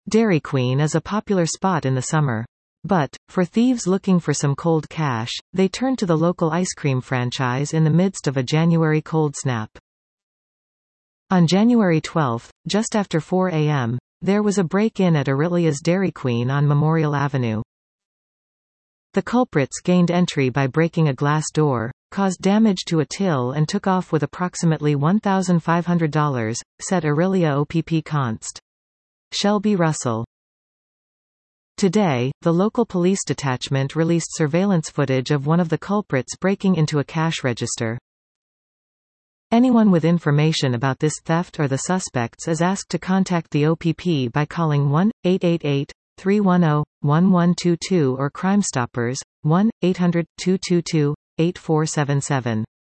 Dairy Queen is a popular spot in the summer. But, for thieves looking for some cold cash, they turn to the local ice cream franchise in the midst of a January cold snap. On January 12, just after 4 a.m., there was a break-in at Aurelia's Dairy Queen on Memorial Avenue. The culprits gained entry by breaking a glass door, caused damage to a till and took off with approximately $1,500, said Aurelia OPP Const. Shelby Russell. Today, the local police detachment released surveillance footage of one of the culprits breaking into a cash register. Anyone with information about this theft or the suspects is asked to contact the OPP by calling 1-888-310-1122 or Crime Stoppers, 1-800-222-8477.